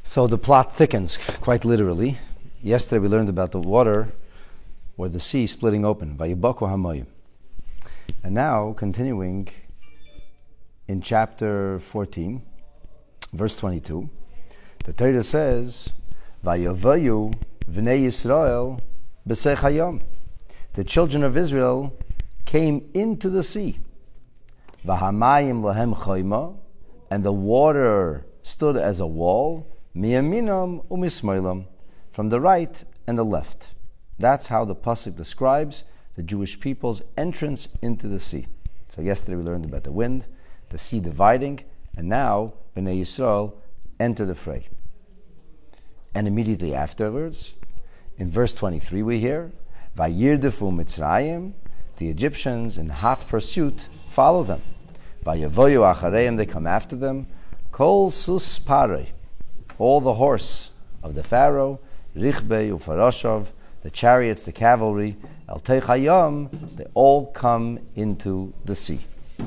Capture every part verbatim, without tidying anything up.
So the plot thickens, quite literally. Yesterday we learned about the water, or the sea, splitting open. Vayibaku hamayim. And now, continuing in chapter fourteen, verse twenty-two, the Torah says, Vayavayu v'nei Yisrael b'sei hayom. The children of Israel came into the sea. V'hamayim lahem chayma, and the water stood as a wall, miyaminam umismoilam, from the right and the left. That's how the pasuk describes the Jewish people's entrance into the sea. So yesterday we learned about the wind, the sea dividing, and now Bnei Yisrael enter the fray. And immediately afterwards, in verse twenty-three we hear, Vayirdefu Mitzrayim, the Egyptians in hot pursuit follow them. Vayavoyu achareim, they come after them. Kol sus parei, all the horse of the Pharaoh, Richbei ufarashov, the chariots, the cavalry, El Techayam, they all come into the sea.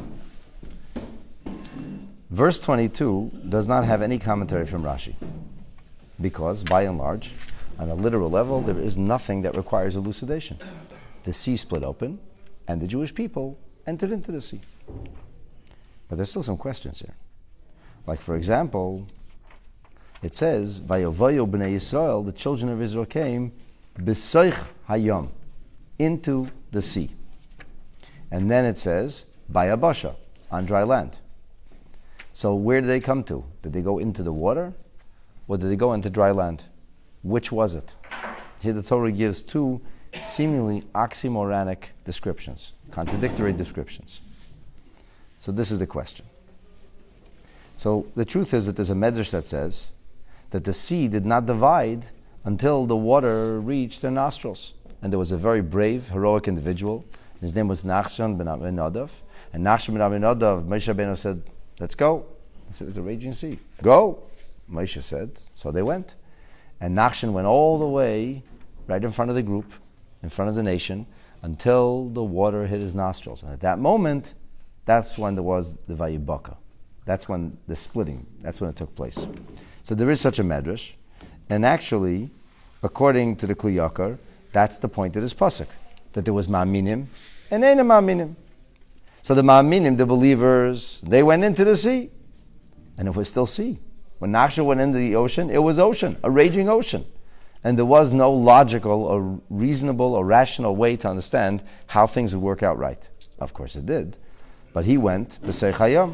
Verse twenty-two does not have any commentary from Rashi, because by and large, on a literal level, there is nothing that requires elucidation. The sea split open, and the Jewish people entered into the sea. But there's still some questions here. Like, for example, it says, Vayovayo b'nei Yisrael, the children of Israel came, b'soich hayom, into the sea. And then it says, Bayabasha, on dry land. So where did they come to? Did they go into the water? Or did they go into dry land? Which was it? Here the Torah gives two seemingly oxymoronic descriptions, contradictory descriptions. So this is the question. So the truth is that there's a medrash that says that the sea did not divide until the water reached their nostrils. And there was a very brave, heroic individual. His name was Nachshon ben Aminadav. And Nachshon ben Aminadav, Moshe Rabbeinu said, let's go. He said, it's a raging sea. Go. Moshe said, so they went. And Nachshon went all the way right in front of the group, in front of the nation, until the water hit his nostrils. And at that moment, that's when there was the Vayibaka. That's when the splitting, that's when it took place. So there is such a medrash. And actually, according to the Kli Yakar, that's the point of this pasuk, that there was ma'aminim and ain't ma'aminim. So the ma'aminim, the believers, they went into the sea, and it was still sea. When Nachshon went into the ocean, it was ocean, a raging ocean. And there was no logical or reasonable or rational way to understand how things would work out right. Of course it did. But he went, b'sei chayam.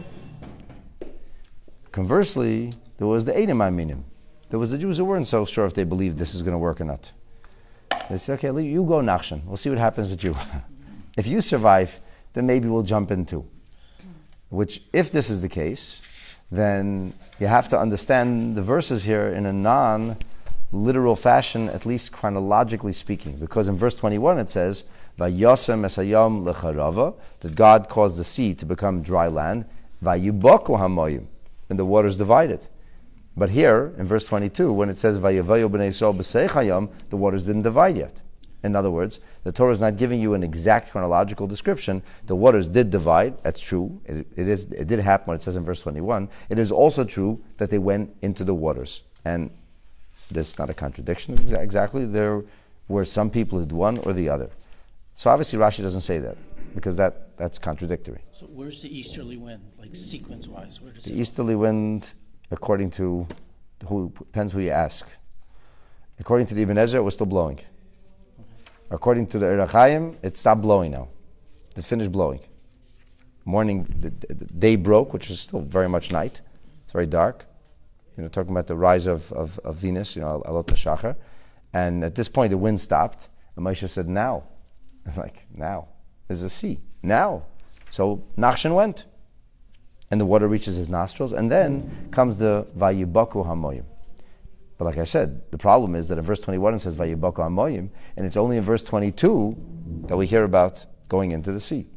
Conversely, there was the Einim Aminim. There was the Jews who weren't so sure if they believed this is going to work or not. They said, okay, you go, Nachshon. We'll see what happens with you. If you survive, then maybe we'll jump in too. Which, if this is the case, then you have to understand the verses here in a non-literal fashion, at least chronologically speaking. Because in verse twenty-one it says, Vayosem esayam lecharava, that God caused the sea to become dry land, Vayibaku hamayim, and the waters divided. But here, in verse twenty-two, when it says, Vayavayu b'nei Yisrael b'sei chayam, the waters didn't divide yet. In other words, the Torah is not giving you an exact chronological description. The waters did divide, that's true. It, it, is, it did happen when it says in verse twenty-one. It is also true that they went into the waters. And that's not a contradiction exactly. There were some people who did one or the other. So obviously Rashi doesn't say that, because that, that's contradictory. So where's the easterly wind, like sequence-wise? Where does the it easterly wind, according to who depends who you ask. According to the Ibn Ezra, it was still blowing. According to the Orach Chaim, it stopped blowing now. It finished blowing. Morning, the, the day broke, which is still very much night. It's very dark. You know, talking about the rise of, of, of Venus, you know, Alot HaShachar. And at this point, the wind stopped. And Moshe said, now. I'm like, now. There's a sea. Now. So Nachshon went. And the water reaches his nostrils. And then comes the Vayibaku hamayim. But like I said, the problem is that in verse twenty-one it says Vayibaku hamayim, and it's only in verse twenty-two that we hear about going into the sea.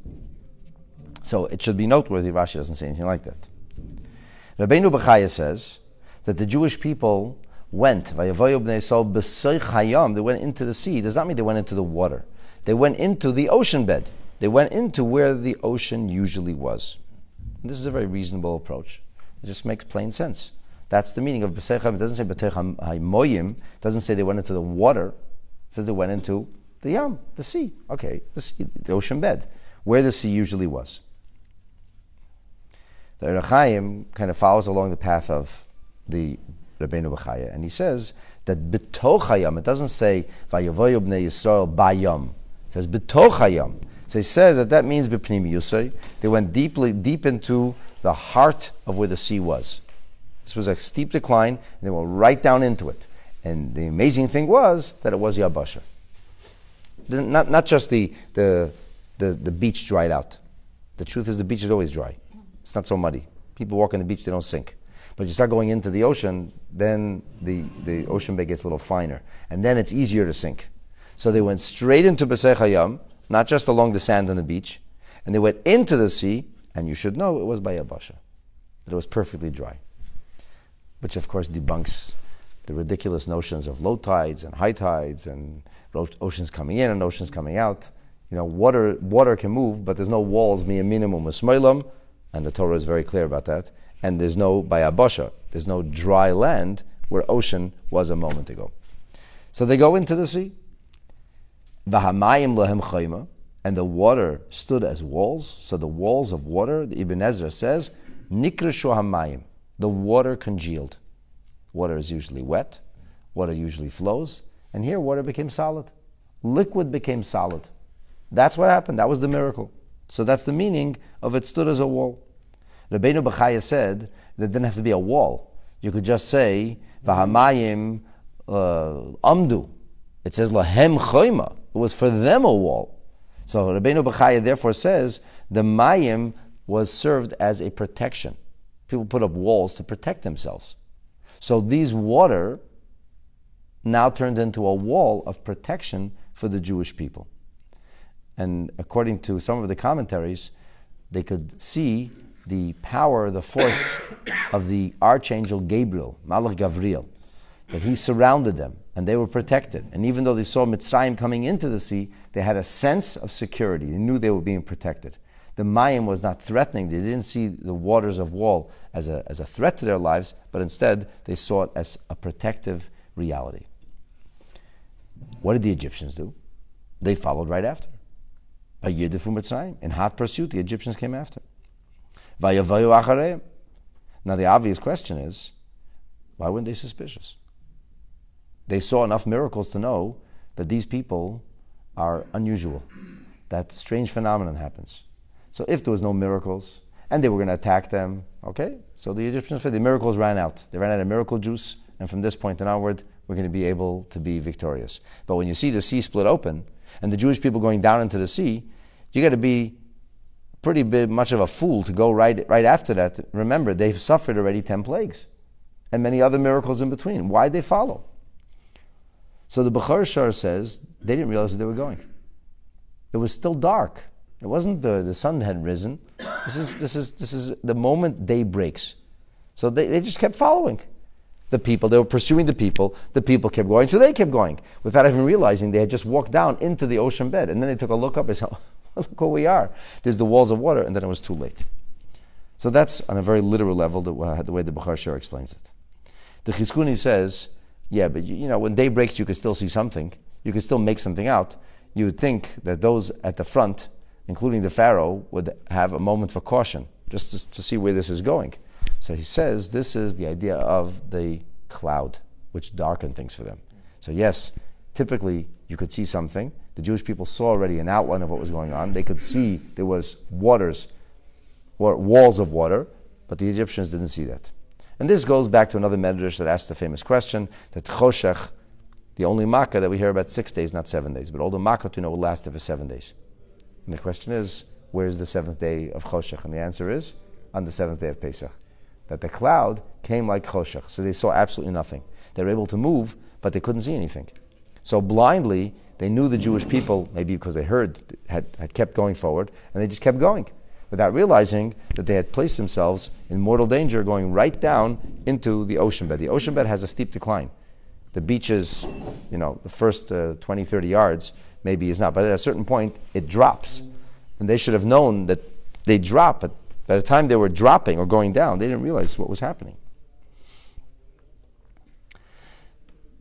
So it should be noteworthy Rashi doesn't say anything like that. Rabbeinu Bechaya says that the Jewish people went, Vayavayu b'nei Yisrael b'sei chayam, they went into the sea. It does not mean they went into the water. They went into the ocean bed. They went into where the ocean usually was. And this is a very reasonable approach. It just makes plain sense. That's the meaning of B'seich Hayam. It doesn't say B'teich Haymoyim. It doesn't say they went into the water. It says they went into the Yam, the sea. Okay, the sea, the ocean bed, where the sea usually was. The Orach Chaim kind of follows along the path of the Rabbeinu Bechaya, and he says that B'toch Hayam, it doesn't say Vayavoyu Bnei Yisrael Bayam. It says B'toch Hayam. So he says that that means B'pnimi Yusay. They went deeply, deep into the heart of where the sea was. This was a steep decline, and they went right down into it. And the amazing thing was that it was Yabasha. Not, not just the, the, the, the beach dried out. The truth is the beach is always dry. It's not so muddy. People walk on the beach, they don't sink. But you start going into the ocean, then the, the ocean bed gets a little finer. And then it's easier to sink. So they went straight into B'seich Hayam, not just along the sand on the beach, and they went into the sea, and you should know it was by Yabasha, that it was perfectly dry. Which of course debunks the ridiculous notions of low tides and high tides and oceans coming in and oceans coming out. You know, water water can move, but there's no walls, mi minimum usmoilam, and the Torah is very clear about that. And there's no by Yabasha, there's no dry land where ocean was a moment ago. So they go into the sea. V'hamayim lahem chayma, and the water stood as walls. So the walls of water, the Ibn Ezra says, nikrishu hamayim, the water congealed. Water is usually wet, water usually flows, and here water became solid. Liquid became solid. That's what happened, that was the miracle. So that's the meaning of it stood as a wall. Rabbeinu Bechaya said that it didn't have to be a wall. You could just say, v'hamayim uh, amdu. It says, lahem chayma. It was for them a wall. So Rabbeinu Bechaya therefore says, the mayim was served as a protection. People put up walls to protect themselves. So these water now turned into a wall of protection for the Jewish people. And according to some of the commentaries, they could see the power, the force of the archangel Gabriel, Malach Gavriel, that he surrounded them and they were protected. And even though they saw Mitzrayim coming into the sea, they had a sense of security. They knew they were being protected. The Mayim was not threatening. They didn't see the waters of wall as a, as a threat to their lives, but instead they saw it as a protective reality. What did the Egyptians do? They followed right after. Vayidefu Mitzrayim. In hot pursuit, the Egyptians came after. Vayavayu achareim. Now the obvious question is, why weren't they suspicious? They saw enough miracles to know that these people are unusual, that strange phenomenon happens. So if there was no miracles, and they were going to attack them, okay, so the Egyptians said the miracles ran out. They ran out of miracle juice, and from this point and onward, we're going to be able to be victorious. But when you see the sea split open, and the Jewish people going down into the sea, you got to be pretty big, much of a fool to go right, right after that. Remember, they've suffered already ten plagues, and many other miracles in between. Why'd they follow? So the Bechor Shor says they didn't realize where they were going. It was still dark. It wasn't the, the sun had risen. This is this is this is the moment day breaks. So they, they just kept following the people. They were pursuing the people. The people kept going, so they kept going without even realizing they had just walked down into the ocean bed. And then they took a look up and said, look where we are. There's the walls of water, and then it was too late. So that's on a very literal level the, uh, the way the Bechor Shor explains it. The Chizkuni says, yeah, but you, you know, when day breaks, you could still see something. You could still make something out. You would think that those at the front, including the Pharaoh, would have a moment for caution, just to, to see where this is going. So he says this is the idea of the cloud, which darkened things for them. So yes, typically you could see something. The Jewish people saw already an outline of what was going on. They could see there was waters, or walls of water, but the Egyptians didn't see that. And this goes back to another Medrash that asked the famous question, that Choshech, the only Makkah that we hear about six days, not seven days, but all the Makkah to know will last for seven days. And the question is, where's the seventh day of Choshech? And the answer is, on the seventh day of Pesach. That the cloud came like Choshech, so they saw absolutely nothing. They were able to move, but they couldn't see anything. So blindly, they knew the Jewish people, maybe because they heard, had, had kept going forward, and they just kept going, without realizing that they had placed themselves in mortal danger going right down into the ocean bed. The ocean bed has a steep decline. The beach is, you know, the first uh, twenty, thirty yards maybe is not, but at a certain point it drops. And they should have known that they drop, but by the time they were dropping or going down, they didn't realize what was happening.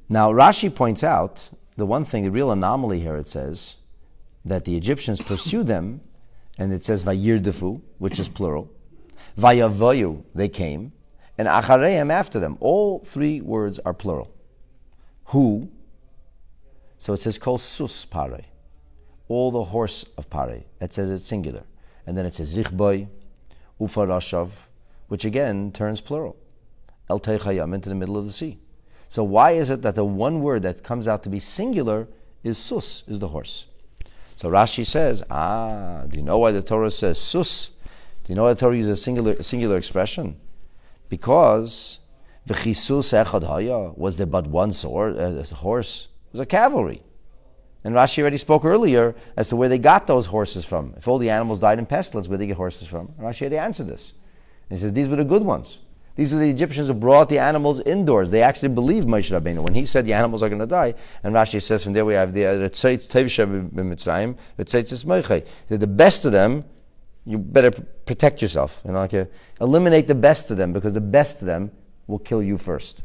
Now, Rashi points out the one thing, the real anomaly here, it says that the Egyptians pursue them, and it says Vayirdefu, which is plural. Vayavoyu, they came, and Achareim, after them. All three words are plural. Who? So it says Kol Sus Pare, all the horse of Pare. That says it's singular. And then it says Richboy, Ufarashav, which again turns plural. El Teichayam, into the middle of the sea. So why is it that the one word that comes out to be singular is sus, is the horse? So Rashi says, ah, do you know why the Torah says sus? Do you know why the Torah uses a singular, a singular expression? Because v'chisus echad haya, was there but one sword, uh, a horse? It was a cavalry. And Rashi already spoke earlier as to where they got those horses from. If all the animals died in pestilence, where did they get horses from? Rashi already answered this. And he says, these were the good ones. These were the Egyptians who brought the animals indoors. They actually believed Moshe Rabbeinu when he said the animals are going to die. And Rashi says from there we have the Retzeitz Tevshe b'Mitzrayim, Retzeitz Ismeichei. The best of them, you better protect yourself. You know, like a, eliminate the best of them, because the best of them will kill you first.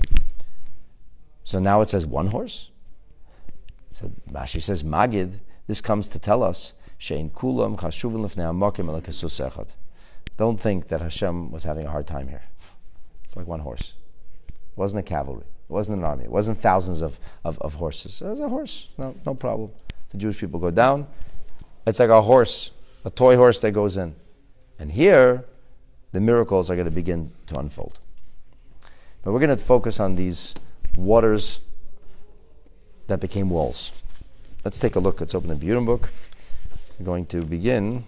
So now it says one horse. So Rashi says Magid. This comes to tell us Shein Kulam Chashuvin Lifnei Hamakim Elakasus Echad. Don't think that Hashem was having a hard time here. It's like one horse. It wasn't a cavalry. It wasn't an army. It wasn't thousands of, of, of horses. It was a horse. No, no problem. The Jewish people go down. It's like a horse, a toy horse that goes in. And here, the miracles are going to begin to unfold. But we're going to focus on these waters that became walls. Let's take a look. Let's open the Be'urim book. We're going to begin.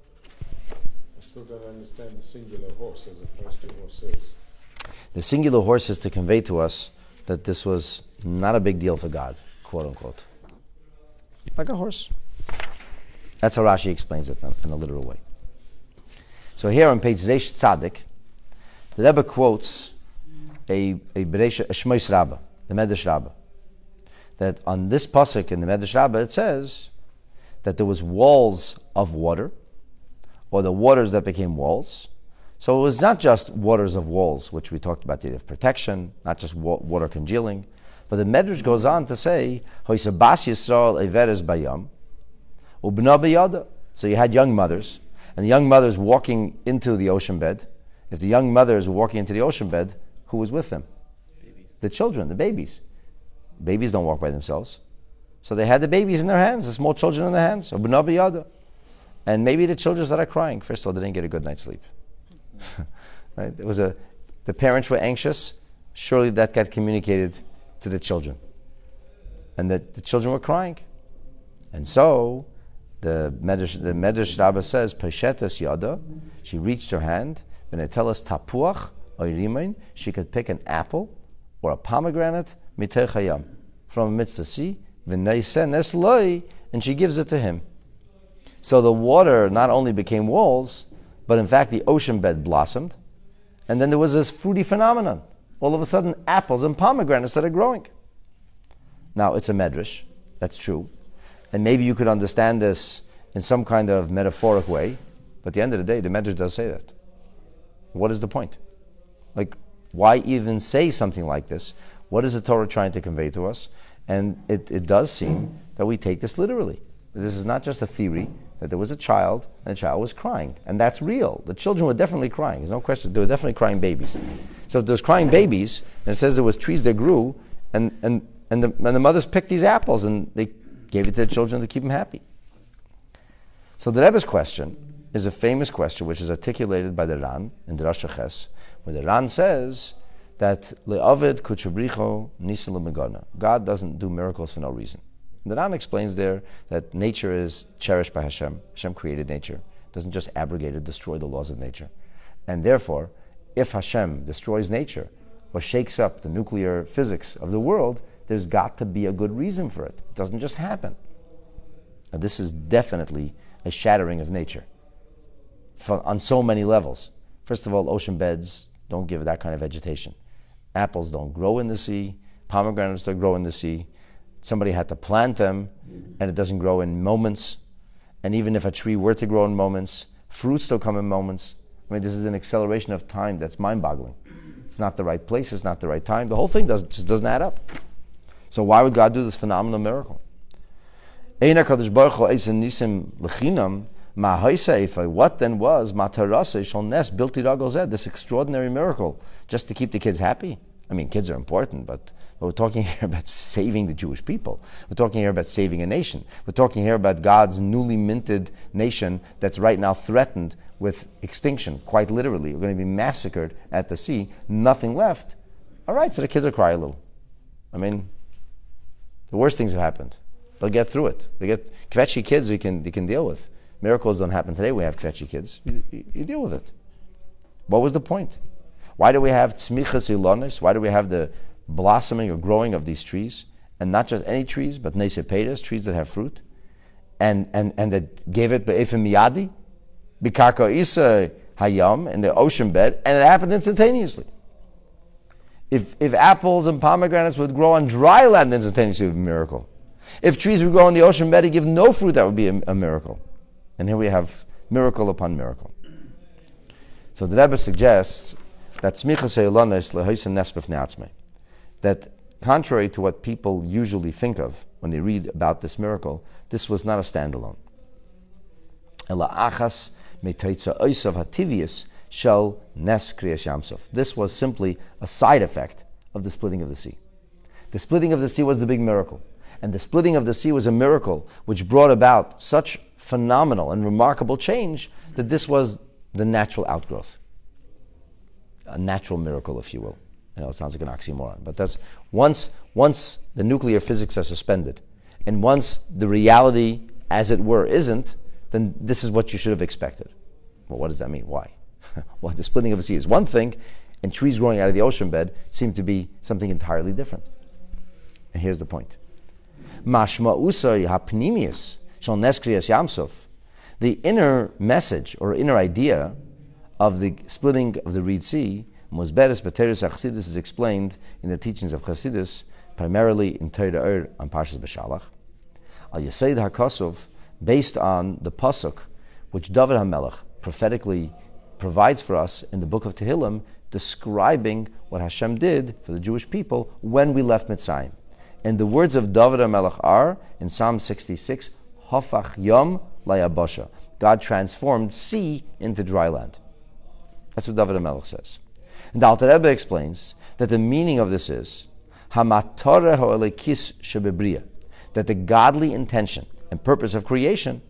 I still don't understand the singular horse as opposed to horses. The singular horse is to convey to us that this was not a big deal for God, quote unquote. Like a horse. That's how Rashi explains it in a literal way. So here on page Reish Tzadik, the Rebbe quotes a, a, Beresh, a Shmois Rabbah, the Medrash Rabbah, that on this pasuk in the Medrash Rabbah it says that there was walls of water, or the waters that became walls. So it was not just waters of walls, which we talked about, the idea of protection, not just wa- water congealing, but the Medrash goes on to say, Hoisabas Yisrael Everes Bayam, Ubna B'yada. So you had young mothers, and the young mothers walking into the ocean bed. If the young mothers were walking into the ocean bed, who was with them? Babies. The children, the babies. Babies don't walk by themselves. So they had the babies in their hands, the small children in their hands, Ubna B'yada. And maybe the children that are crying, first of all, they didn't get a good night's sleep. Right? It was a, the parents were anxious. Surely that got communicated to the children, and that the children were crying. And so the Medrash, the Medrash Rabbah says, "Peshetas yada." She reached her hand, and it tells us tapuach oyrimein. She could pick an apple or a pomegranate mitei chayam from amidst the sea. V'neisen es loi, and she gives it to him. So the water not only became walls, but in fact, the ocean bed blossomed. And then there was this fruity phenomenon. All of a sudden, apples and pomegranates started growing. Now, it's a medrash. That's true. And maybe you could understand this in some kind of metaphoric way. But at the end of the day, the medrash does say that. What is the point? Like, why even say something like this? What is the Torah trying to convey to us? And it, it does seem that we take this literally. This is not just a theory, that there was a child, and the child was crying. And that's real. The children were definitely crying. There's no question. They were definitely crying babies. So if there was crying babies, and it says there was trees that grew, and, and, and, the, and the mothers picked these apples, and they gave it to the children to keep them happy. So the Rebbe's question is a famous question, which is articulated by the Ran in the Rosh Ches, where the Ran says that Le'avid kuchabricho nisa l'megana. God doesn't do miracles for no reason. The Ran explains there that nature is cherished by Hashem. Hashem created nature. It doesn't just abrogate or destroy the laws of nature. And therefore, if Hashem destroys nature or shakes up the nuclear physics of the world, there's got to be a good reason for it. It doesn't just happen. Now, this is definitely a shattering of nature for, on so many levels. First of all, ocean beds don't give that kind of vegetation. Apples don't grow in the sea. Pomegranates don't grow in the sea. Somebody had to plant them, and it doesn't grow in moments. And even if a tree were to grow in moments, fruits don't come in moments. I mean, this is an acceleration of time that's mind-boggling. It's not the right place, it's not the right time. The whole thing does, just doesn't add up. So why would God do this phenomenal miracle? What then was this extraordinary miracle? Just to keep the kids happy? I mean, kids are important, but we're talking here about saving the Jewish people. We're talking here about saving a nation. We're talking here about God's newly minted nation that's right now threatened with extinction, quite literally. We're going to be massacred at the sea, nothing left. All right, so the kids will cry a little. I mean, the worst things have happened. They'll get through it. They get kvetchy kids we can, they can deal with. Miracles don't happen today. We have kvetchy kids. You, you, you deal with it. What was the point? Why do we have tzmichas ilonis? Why do we have the blossoming or growing of these trees? And not just any trees, but nesepedes, trees that have fruit. And and, and that gave it be'efem miyadi, bikarka isa hayam, in the ocean bed, and it happened instantaneously. If if apples and pomegranates would grow on dry land instantaneously, it would be a miracle. If trees would grow on the ocean bed and give no fruit, that would be a, a miracle. And here we have miracle upon miracle. So the Rebbe suggests that that contrary to what people usually think of when they read about this miracle, this was not a standalone. This was simply a side effect of the splitting of the sea. The splitting of the sea was the big miracle. And the splitting of the sea was a miracle which brought about such phenomenal and remarkable change that this was the natural outgrowth. A natural miracle, if you will. I know it sounds like an oxymoron, but that's once once the nuclear physics are suspended, and once the reality, as it were, isn't, then this is what you should have expected. Well, what does that mean? Why? Well, the splitting of the sea is one thing, and trees growing out of the ocean bed seem to be something entirely different. And here's the point. Mashma usay hapnimius shal neskrias yamsuf. The inner message or inner idea of the splitting of the Reed Sea, Mosberes B'Teres HaChassidus, is explained in the teachings of Chassidus, primarily in Torah Ur on Parshas B'Shalach. Al Yesed HaKosov, based on the pasuk which David HaMelech prophetically provides for us in the book of Tehillim, describing what Hashem did for the Jewish people when we left Mitzrayim. And the words of David HaMelech are, in Psalm sixty-six, Hafach Yom Layabasha. God transformed sea into dry land. That's what David HaMelech says. And the Alter Rebbe explains that the meaning of this is Hamatore Ho'elekis Shebebriya, that the godly intention and purpose of creation.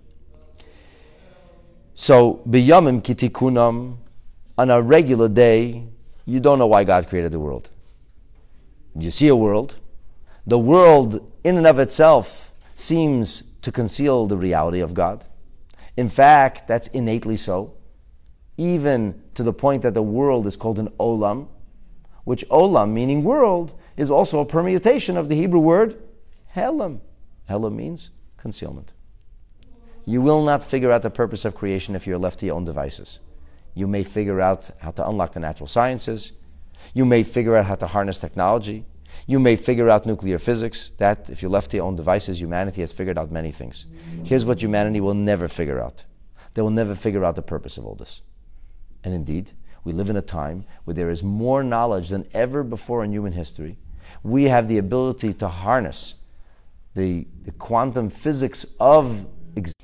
So, B'yamim Kitikunam, on a regular day, you don't know why God created the world. You see a world. The world, in and of itself, seems to conceal the reality of God. In fact, that's innately so. Even to the point that the world is called an olam, which olam, meaning world, is also a permutation of the Hebrew word helam. Helam means concealment. You will not figure out the purpose of creation if you're left to your own devices. You may figure out how to unlock the natural sciences. You may figure out how to harness technology. You may figure out nuclear physics. That, if you're left to your own devices, humanity has figured out many things. Here's what humanity will never figure out. They will never figure out the purpose of all this. And indeed, we live in a time where there is more knowledge than ever before in human history. We have the ability to harness the, the quantum physics of existence.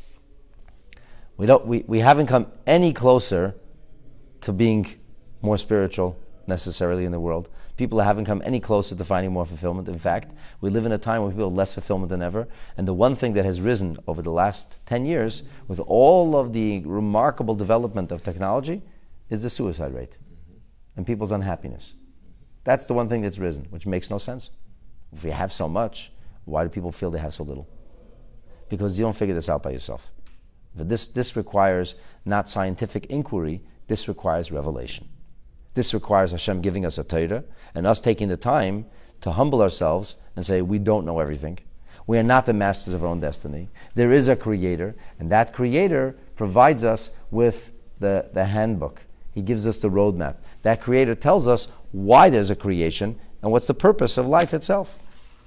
We don't. We, we haven't come any closer to being more spiritual necessarily in the world. People haven't come any closer to finding more fulfillment. In fact, we live in a time where people have less fulfillment than ever. And the one thing that has risen over the last ten years, with all of the remarkable development of technology, is the suicide rate and people's unhappiness. That's the one thing that's risen, which makes no sense. If we have so much, why do people feel they have so little? Because you don't figure this out by yourself. But this, this requires not scientific inquiry, this requires revelation. This requires Hashem giving us a Torah and us taking the time to humble ourselves and say, we don't know everything. We are not the masters of our own destiny. There is a creator, and that creator provides us with the, the handbook. He gives us the roadmap. That creator tells us why there's a creation and what's the purpose of life itself.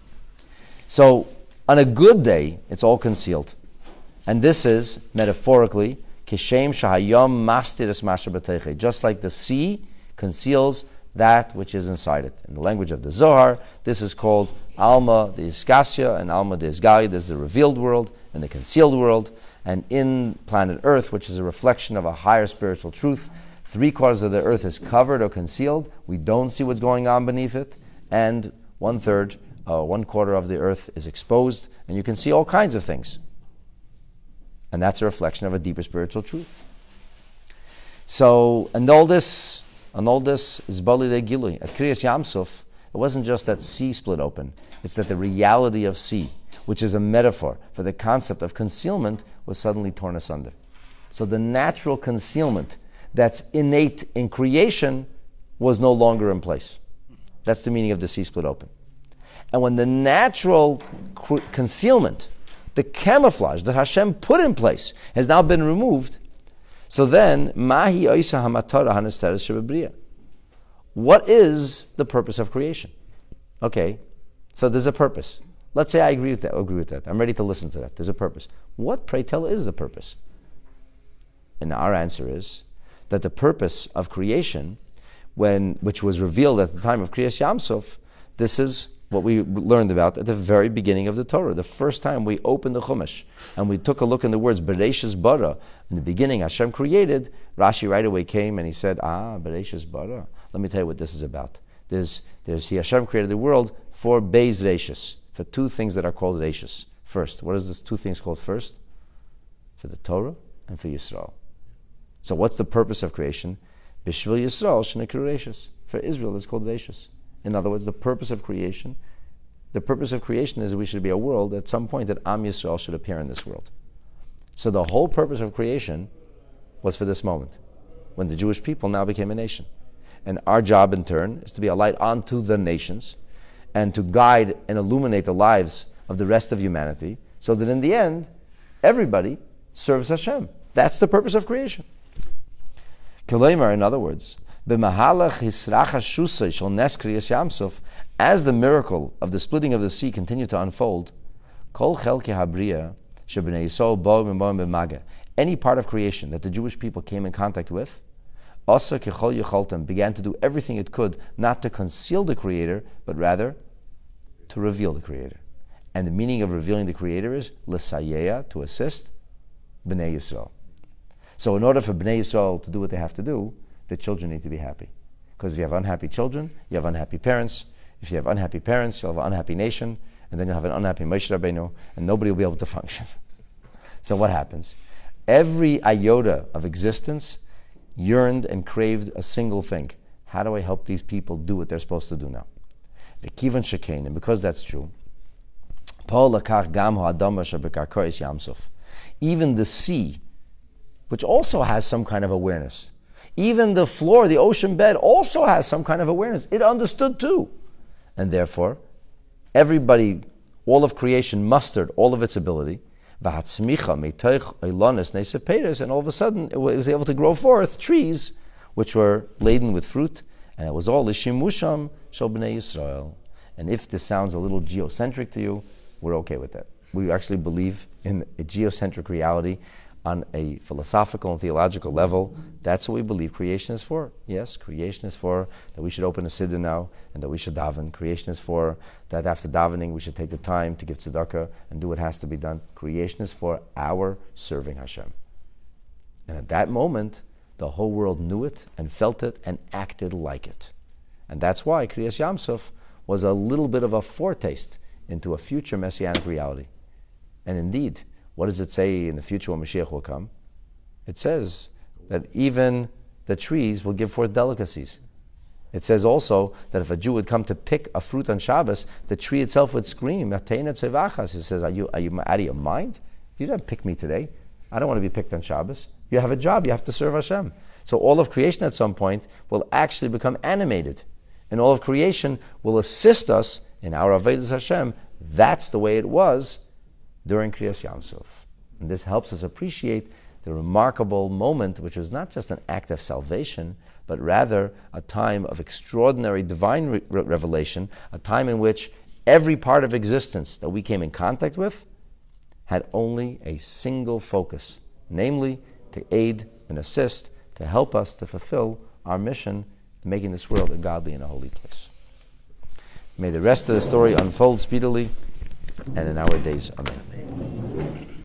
So, on a good day, it's all concealed. And this is, metaphorically, Kishem Shahayom Mastiris Masha B'Teiche. Just like the sea conceals that which is inside it. In the language of the Zohar, this is called Alma the Iskasya and Alma the Isgali. There's the revealed world and the concealed world. And in planet Earth, which is a reflection of a higher spiritual truth, three quarters of the Earth is covered or concealed. We don't see what's going on beneath it. And one third, uh, one quarter of the Earth is exposed. And you can see all kinds of things. And that's a reflection of a deeper spiritual truth. So, and all this, and all this is Bali de Gilui. At Kriyas Yamsuf, it wasn't just that sea split open. It's that the reality of sea, which is a metaphor for the concept of concealment, was suddenly torn asunder. So the natural concealment that's innate in creation was no longer in place. That's the meaning of the sea split open. And when the natural concealment, the camouflage that Hashem put in place, has now been removed, so then, Mahi Oisa Hamatara Hanasteres Shebebriya. What is the purpose of creation? Okay, so there's a purpose. Let's say I agree with that. Agree with that. I'm ready to listen to that. There's a purpose. What, pray tell, is the purpose? And our answer is that the purpose of creation, when which was revealed at the time of Kriyas Yamsuf, this is what we learned about at the very beginning of the Torah. The first time we opened the Chumash and we took a look in the words Bereshis bara, in the beginning Hashem created, Rashi right away came and he said, ah, Bereshis bara. Let me tell you what this is about. There's, there's he Hashem created the world for Beis Reshis, for two things that are called Reshis. First, what is this two things called first? For the Torah and for Yisrael. So what's the purpose of creation? Bishvil Yisrael shenekru Reshis. For Israel it's called Reshis. In other words, the purpose of creation, the purpose of creation is that we should be a world at some point that Am Yisrael should appear in this world. So the whole purpose of creation was for this moment, when the Jewish people now became a nation. And our job in turn is to be a light unto the nations and to guide and illuminate the lives of the rest of humanity so that in the end, everybody serves Hashem. That's the purpose of creation. Kilomer, in other words, as the miracle of the splitting of the sea continued to unfold, any part of creation that the Jewish people came in contact with began to do everything it could not to conceal the Creator, but rather to reveal the Creator. And the meaning of revealing the Creator is l'sayeya, to assist Bnei Yisrael. So in order for Bnei Yisrael to do what they have to do, the children need to be happy. Because if you have unhappy children, you have unhappy parents. If you have unhappy parents, you'll have an unhappy nation, and then you'll have an unhappy Moshe Rabbeinu, and nobody will be able to function. So what happens? Every iota of existence yearned and craved a single thing. How do I help these people do what they're supposed to do now? The kivan shekain, and because that's true, even the sea, which also has some kind of awareness, even the floor, the ocean bed, also has some kind of awareness. It understood too. And therefore, everybody, all of creation mustered all of its ability. And all of a sudden, it was able to grow forth trees which were laden with fruit. And it was all Lishimusham Shel Bnei Yisrael. And if this sounds a little geocentric to you, we're okay with that. We actually believe in a geocentric reality on a philosophical and theological level. That's what we believe creation is for. Yes, creation is for that we should open a siddur now and that we should daven. Creation is for that after davening we should take the time to give tzedakah and do what has to be done. Creation is for our serving Hashem. And at that moment, the whole world knew it and felt it and acted like it. And that's why Kriyas Yamsuf was a little bit of a foretaste into a future messianic reality. And indeed, what does it say in the future when Mashiach will come? It says that even the trees will give forth delicacies. It says also that if a Jew would come to pick a fruit on Shabbos, the tree itself would scream, It says, are you, are you out of your mind? You don't pick me today. I don't want to be picked on Shabbos. You have a job, you have to serve Hashem. So all of creation at some point will actually become animated. And all of creation will assist us in our Avodas Hashem. That's the way it was during Kriyas Yamsuf. And this helps us appreciate the remarkable moment, which was not just an act of salvation, but rather a time of extraordinary divine re- revelation, a time in which every part of existence that we came in contact with had only a single focus, namely to aid and assist, to help us to fulfill our mission, making this world a godly and a holy place. May the rest of the story unfold speedily and in our days. Amen.